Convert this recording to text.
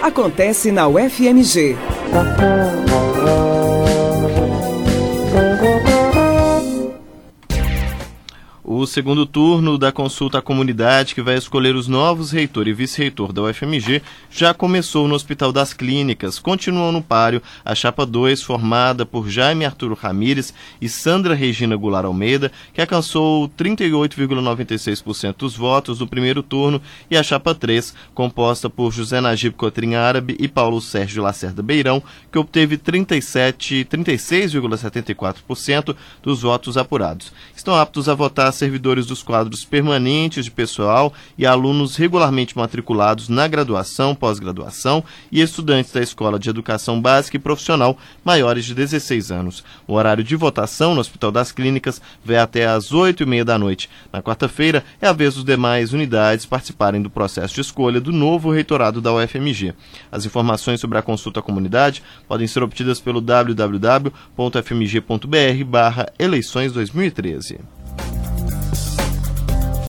acontece na UFMG. O segundo turno da consulta à comunidade, que vai escolher os novos reitor e vice-reitor da UFMG, já começou no Hospital das Clínicas. Continuou no páreo a chapa 2, formada por Jaime Arturo Ramírez e Sandra Regina Goulart Almeida, que alcançou 38,96% dos votos no primeiro turno, e a chapa 3, composta por José Najib Cotrim Árabe e Paulo Sérgio Lacerda Beirão, que obteve 36,74% dos votos apurados. Estão aptos a votar servidores dos quadros permanentes de pessoal e alunos regularmente matriculados na graduação, pós-graduação e estudantes da Escola de Educação Básica e Profissional maiores de 16 anos. O horário de votação no Hospital das Clínicas vai até às 8h30 da noite. Na quarta-feira é a vez dos demais unidades participarem do processo de escolha do novo reitorado da UFMG. As informações sobre a consulta à comunidade podem ser obtidas pelo www.fmg.br/eleições 2013.